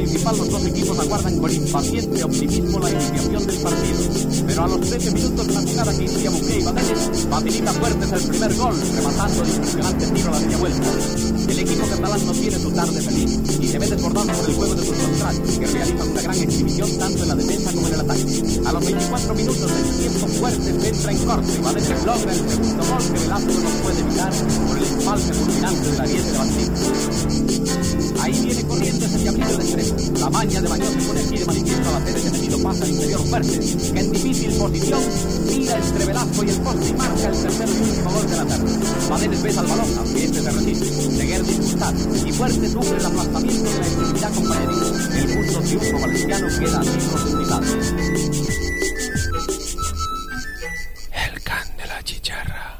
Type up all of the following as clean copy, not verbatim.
principal, los dos equipos aguardan con impaciente optimismo la iniciación del partido. Pero a los 13 minutos la jugada que inicia Buqué y Badenes facilita Fuertes el primer gol, rematando el impresionante tiro a la media vuelta. El equipo catalán no tiene su tarde feliz y se ve desbordado por el juego de sus contrarios, que realizan una gran exhibición tanto en la defensa como en el ataque. A los 24 minutos del tiempo, Fuertes entra en corto y Badenes logra el segundo gol que Velasco no puede evitar por el empalme fulminante del ariete de Bastín. Ahí viene Corrientes hacia Brito de extremo. La maña de Baños se pone aquí de manifiesto al hacer ese metido pase al interior Fuertes, que en difícil posición tira entre Velasco y el poste y marca el tercer y último gol de la tarde. Badenes besa al balón, aunque este se resiste. Seguer disgustar y Fuertes sufre el aplastamiento de la extremidad compañeril. El justo triunfo valenciano queda así posibilitado. El can de la chicharra.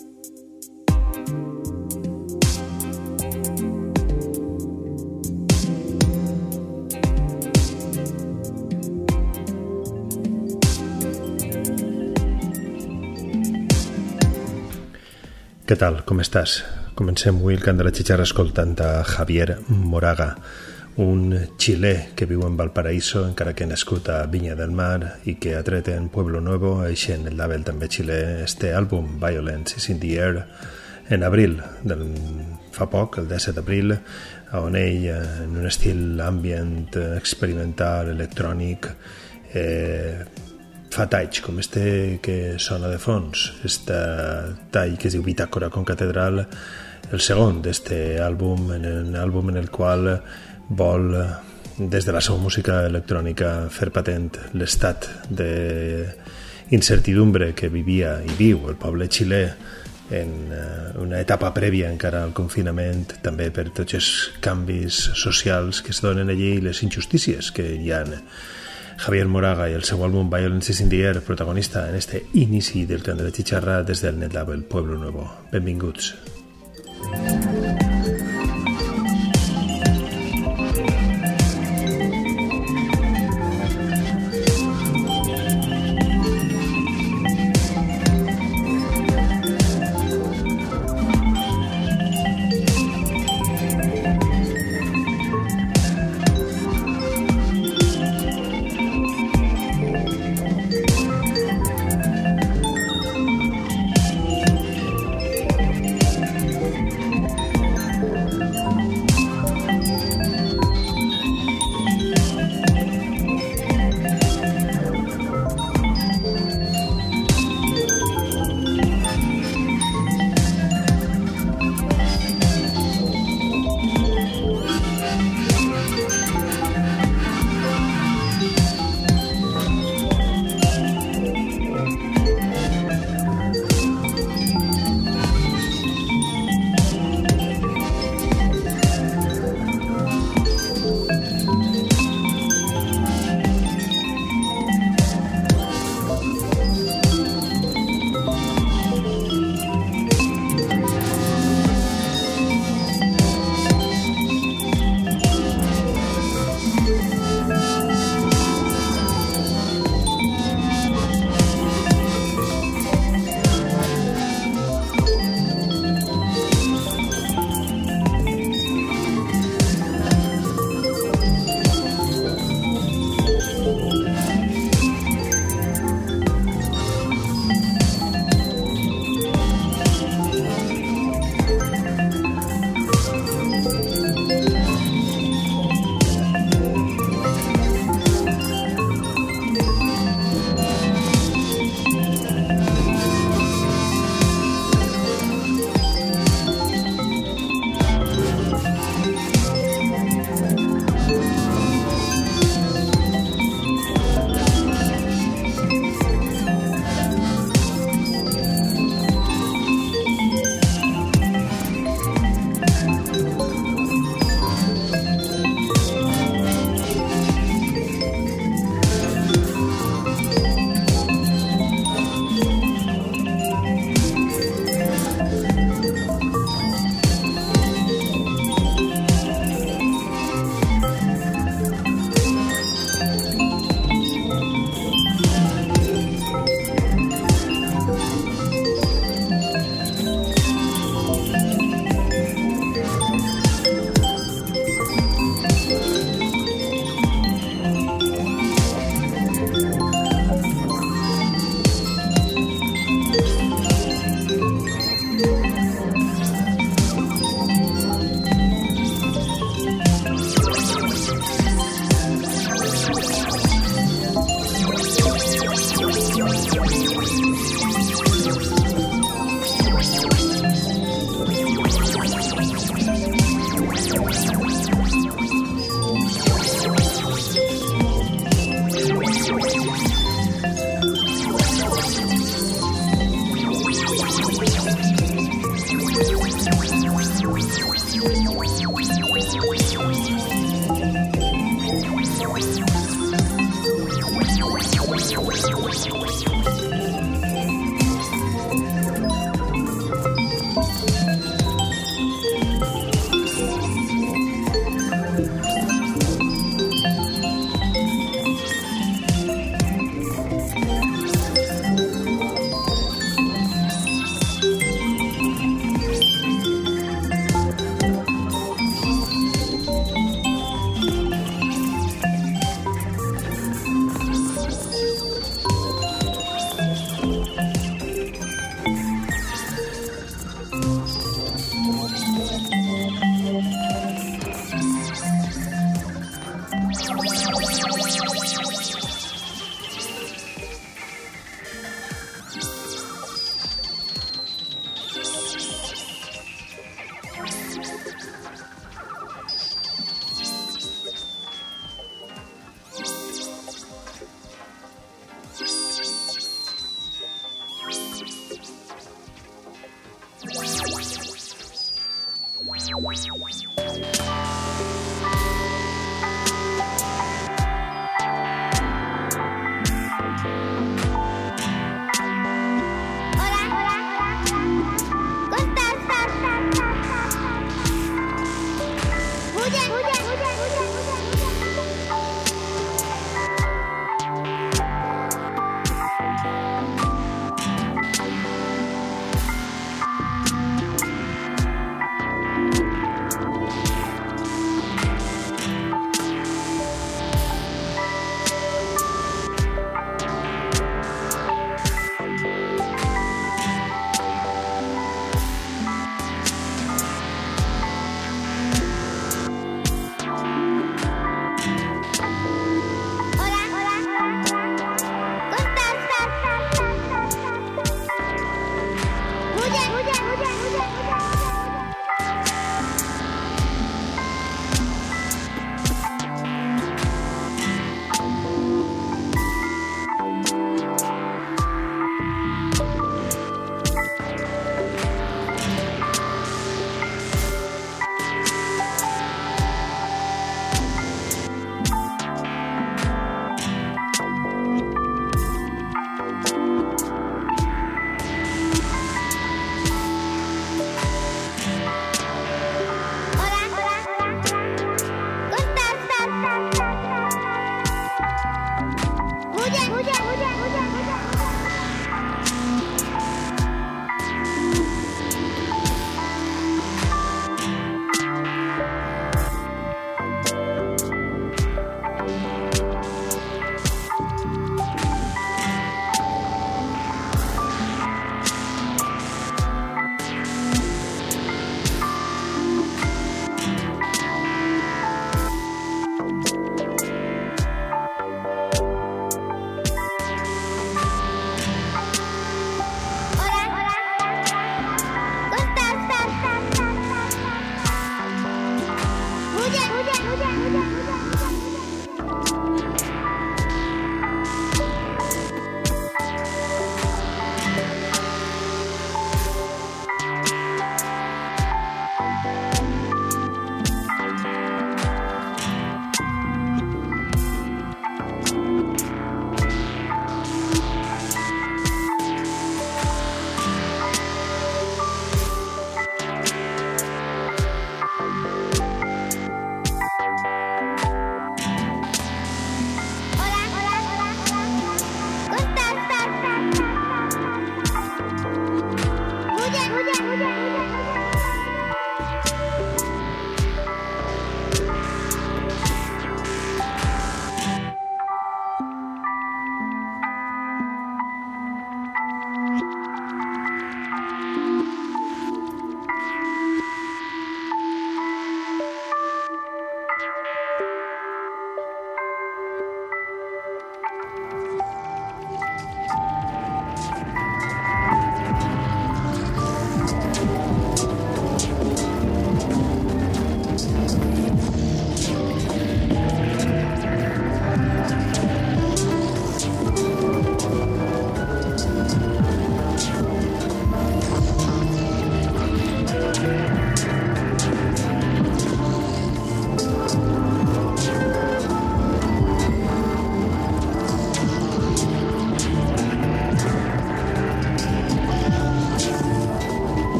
Què tal? Com estàs? Comencem avui el cant de la xitxarra escoltant a Javier Moraga, un xilè que viu en Valparaíso, encara que nascut a Viña del Mar i que ha tret en Pueblo Nuevo, eixent el label també xilè, este àlbum Violence is in the Air, en abril, fa poc, el 17 d'abril, on ell, en un estil ambient, experimental, electrònic, fa talls com este que sona de fons, este tall que es diu Bitàcora con Catedral, el segon d'este àlbum, un àlbum en el qual vol, des de la seva música electrònica, fer patent l'estat d'incertidumbre que vivia i viu el poble xilè en una etapa prèvia encara al confinament, també per tots els canvis socials que es donen allí i les injustícies que hi ha. Javier Moraga i el seu àlbum Violence is in the Air, protagonista en este inici del cant de la xitxarra des del net label Pueblo Nuevo. Benvinguts.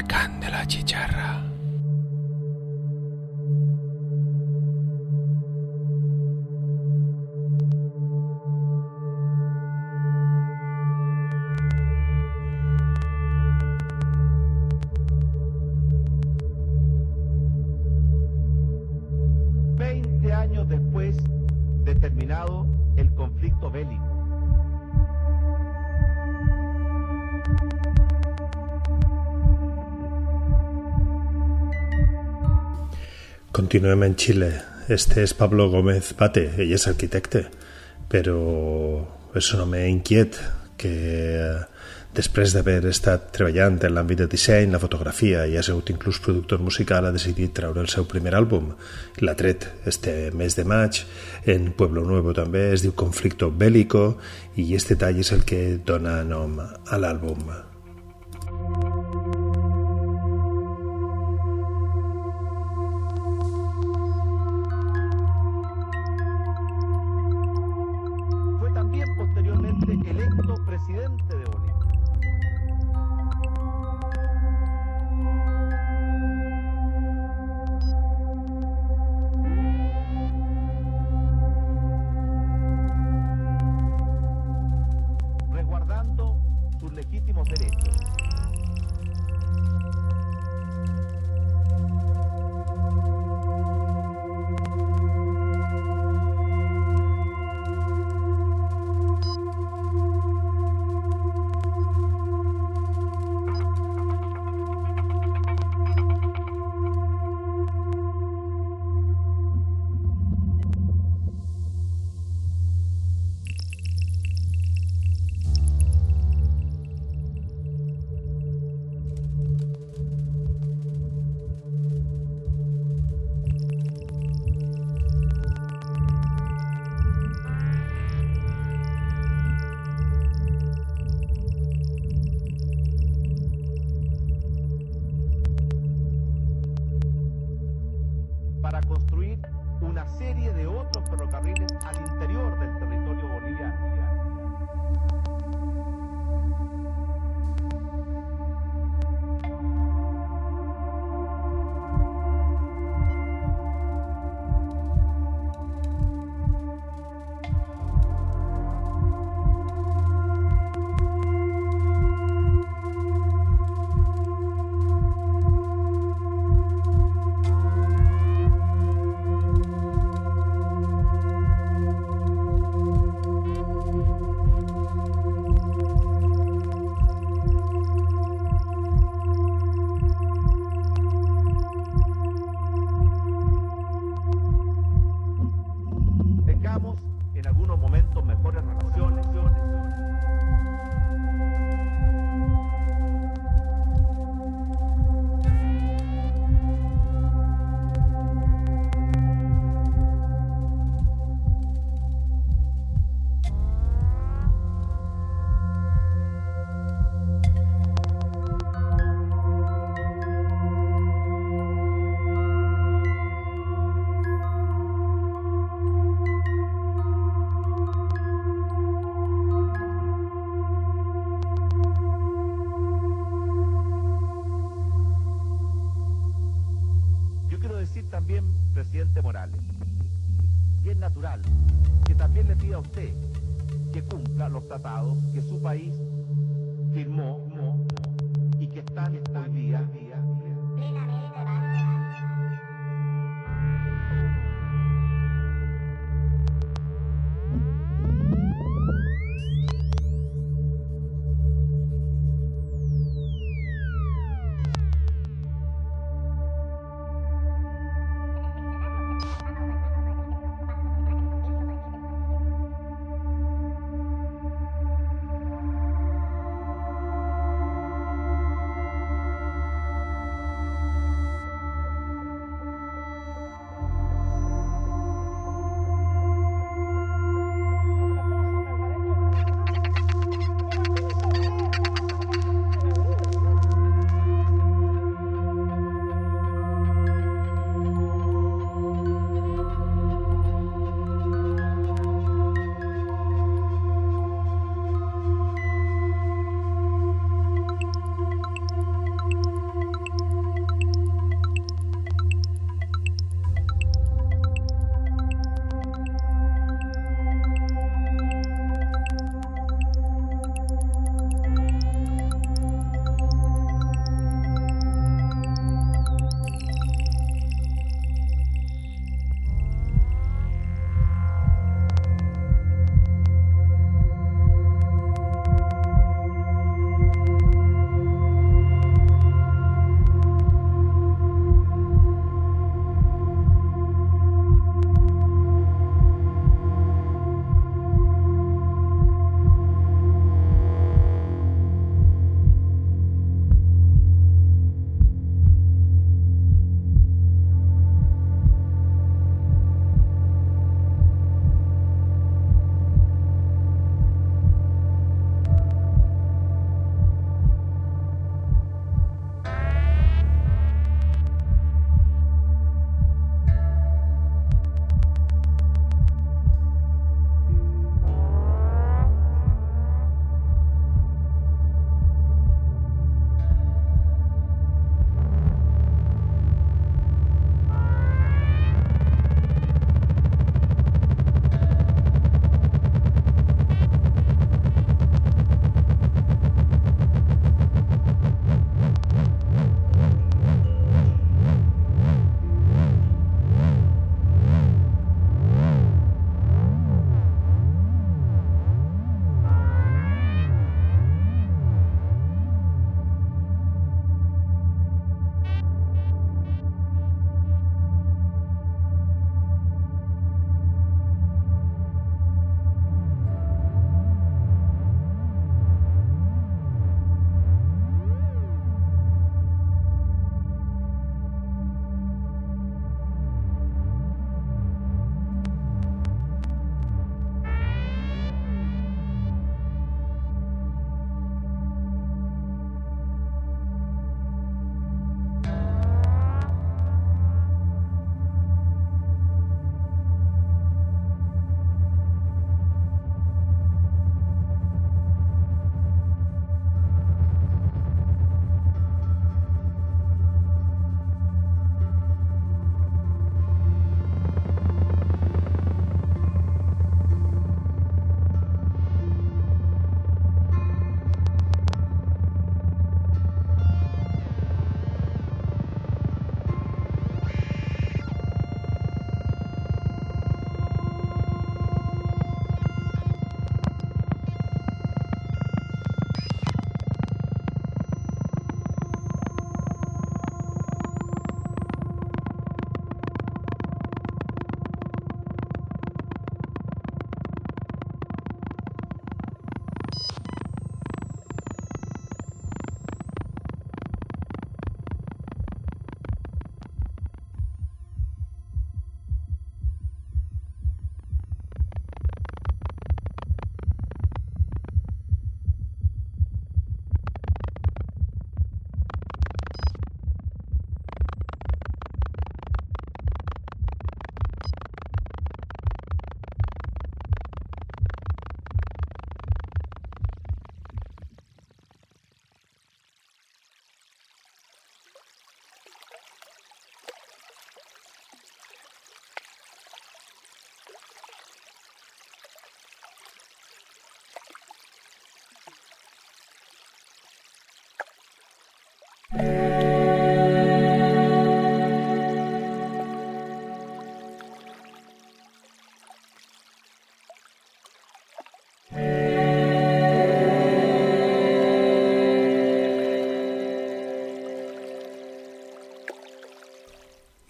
El can de la chicharra. Años después de terminado el conflicto bélico. Continuem en Xile. Este és Pablo Gómez Bate, ell és arquitecte, però és un home inquiet que després d'haver estat treballant en l'àmbit de disseny, la fotografia i ha sigut inclús productor musical, ha decidit treure el seu primer àlbum. L'ha tret este mes de maig, en Pueblo Nuevo també, es diu Conflicto Bélico, i este tall és el que dona nom a l'àlbum. Fue también posteriormente electo presidente de Bolivia. Resguardando sus legítimos derechos. Para construir una serie de otros ferrocarriles al interior del territorio boliviano. En algunos momentos mejores relaciones. Decir también, presidente Morales, y es natural que también le pida a usted que cumpla los tratados que su país firmó y que están hoy día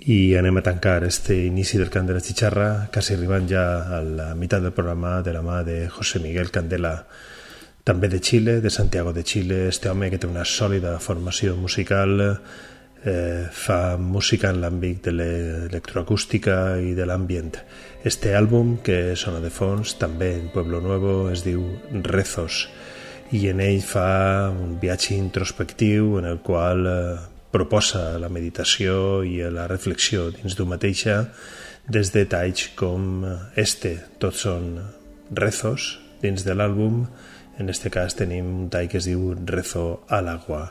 I anem a tancar este inici del Cant de la Chicharra, quasi arribant ja a la meitat del programa, de la mà de José Miguel Candela, també de Xile, de Santiago de Xile. Este home que té una sòlida formació musical, fa música en l'àmbit de l'electroacústica i de l'ambient. Este àlbum que sona de fons, també en Pueblo Nuevo, es diu Rezos, i en ell fa un viatge introspectiu en el qual proposa la meditació i la reflexió dins d'un mateixa, des de talls com este. Tots són rezos dins de l'àlbum. En este cas tenim un tall que es diu Rezo al agua.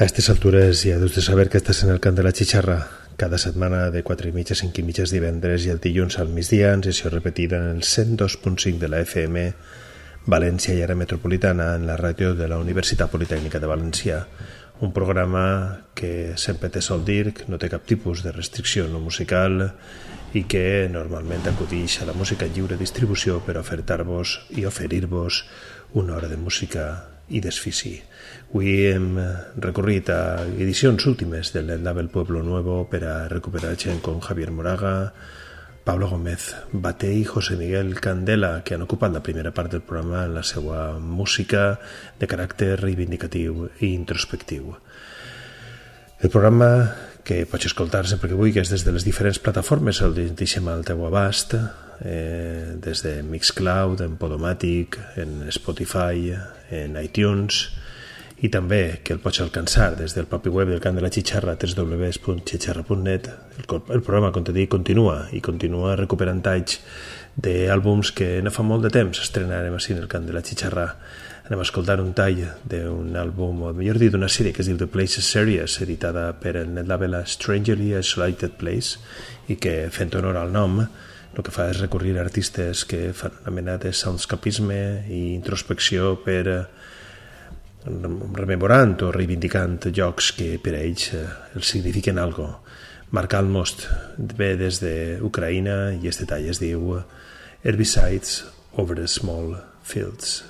A estas alturas ja deus de saber que estàs en el cant de la xixarra, cada setmana de 4:30 a 5:30 divendres i el dilluns al migdia en sessió repetida en el 102.5 de la FM, València i àrea metropolitana, en la ràdio de la Universitat Politècnica de València. Un programa que sempre te sol dir que no té cap tipus de restricció no musical i que normalment acudix a la música en lliure distribució per ofertar-vos i oferir-vos una hora de música i desfici. Avui hem recorrit a edicions últimes del label Pueblo Nuevo per a recuperar gent com Javier Moraga, Pablo Gómez Baté i José Miguel Candela, que han ocupat la primera part del programa en la seva música de caràcter reivindicatiu i introspectiu. El programa, que pots escoltar sempre que vulguis des de les diferents plataformes, el deixem al teu abast, des de Mixcloud, en Podomatic, en Spotify, en iTunes, i també que el pots alcançar des del propi web del Cant de la Xixarra, www.xixarra.net. El programa, com t'he dit, continua recuperant talls d'àlbums que no fa molt de temps estrenarem així en el Cant de la Xixarra. Anem a escoltar un tall d'un àlbum, o millor dit, d'una sèrie que es diu The Places Series, editada per el netlabel Strangely Isolated Place, i que, fent honor al nom, el que fa és recurrir a artistes que fan una mena de soundscapisme i introspecció per rememorant o reivindicant llocs que per a ells els signifiquen algo. Marc Almost ve des d'Ucraïna i este tall es diu Herbicides over the Small Fields.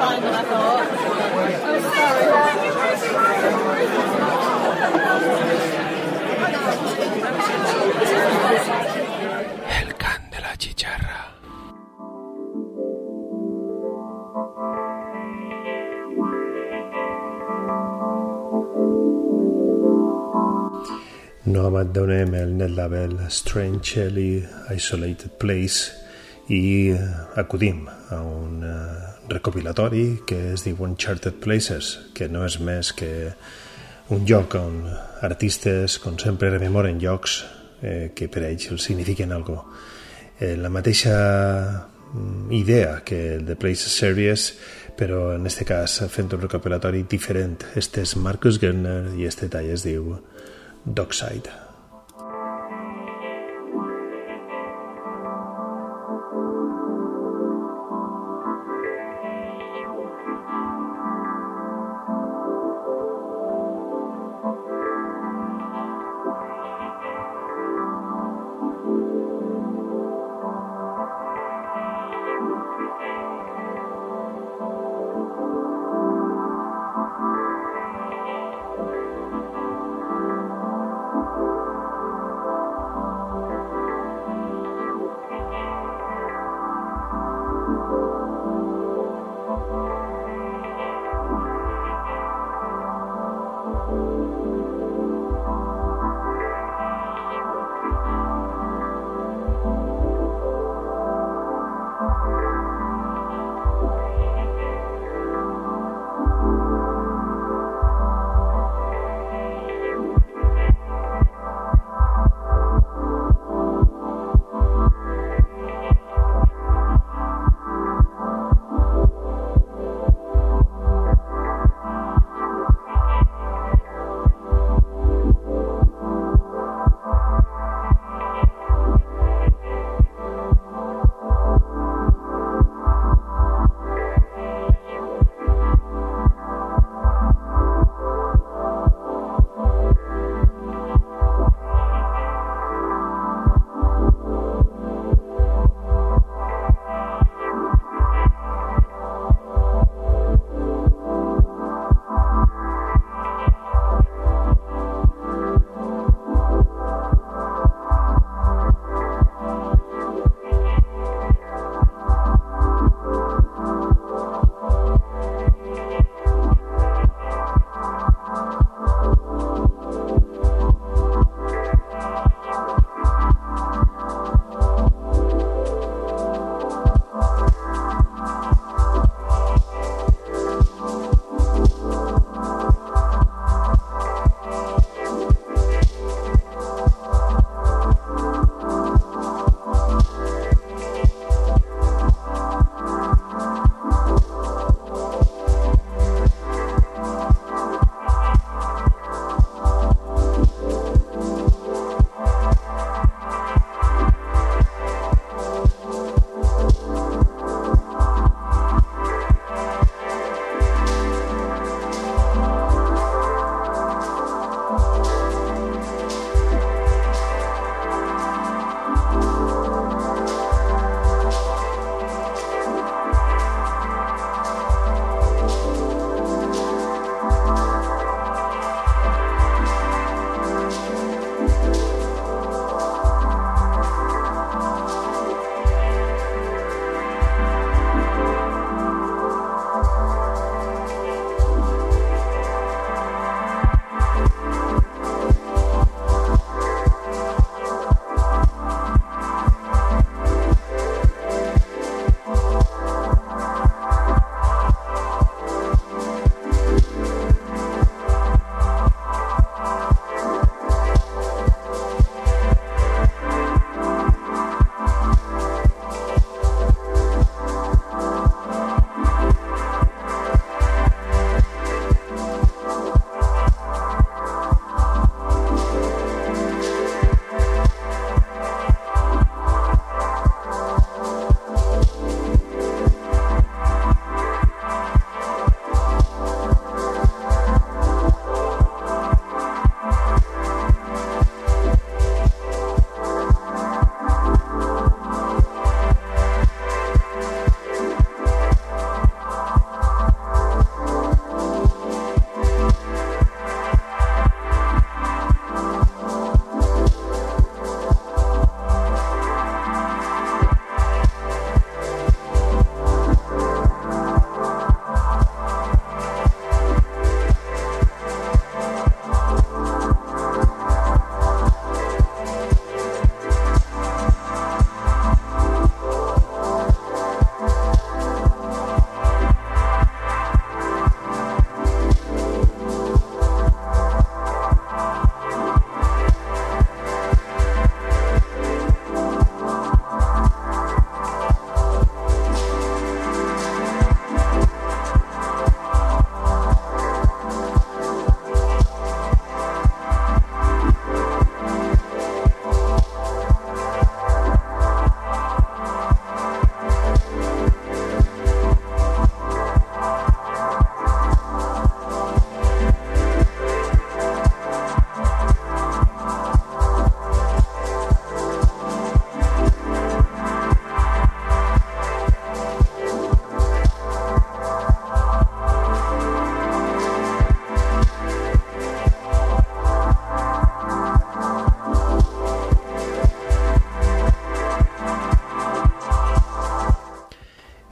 fine than I thought. El can de la chicharra. No abandonem el net label Strangely Isolated Place i acudim a un recopilatori que es diu Uncharted Places, que no és més que un lloc on artistes, com sempre, rememoren llocs que per a ells els signifiquen alguna cosa. La mateixa idea que el The Places Series, però en este cas fent un recopilatori diferent. Este és Marcus Gerner i este tall es diu Dockside.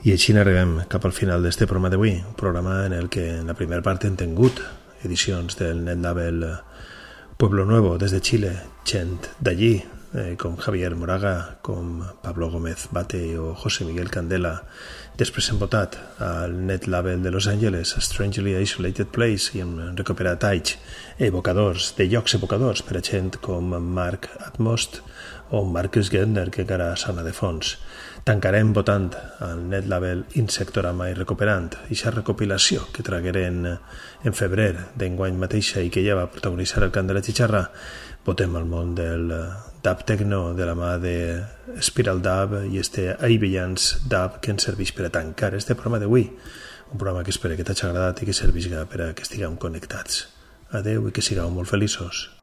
I així arribem cap al final d'este programa d'avui, un programa en el que en la primera part hem tingut edicions del net label Pueblo Nuevo des de Xile, gent d'allí, com Javier Moraga, com Pablo Gómez Bate o José Miguel Candela. Després hem votat al net label de Los Angeles, A Strangely Isolated Place, i hem recuperat anys evocadors, de llocs evocadors per a gent com Mark Atmost o Marcus Gentner, que encara sona de fons. Tancarem votant al net label Insectorama i recuperant aquesta recopilació que tragueren en febrer d'enguany mateixa i que ja va protagonitzar el cant de la xixarra. Votem al món del dub techno de la mà de Spiral Dub i este Avians Dub que ens serveix per a tancar este programa d'avui, un programa que espero que t'hagi agradat i que servisca per a que estiguem connectats. Adeu i que sigueu molt feliços.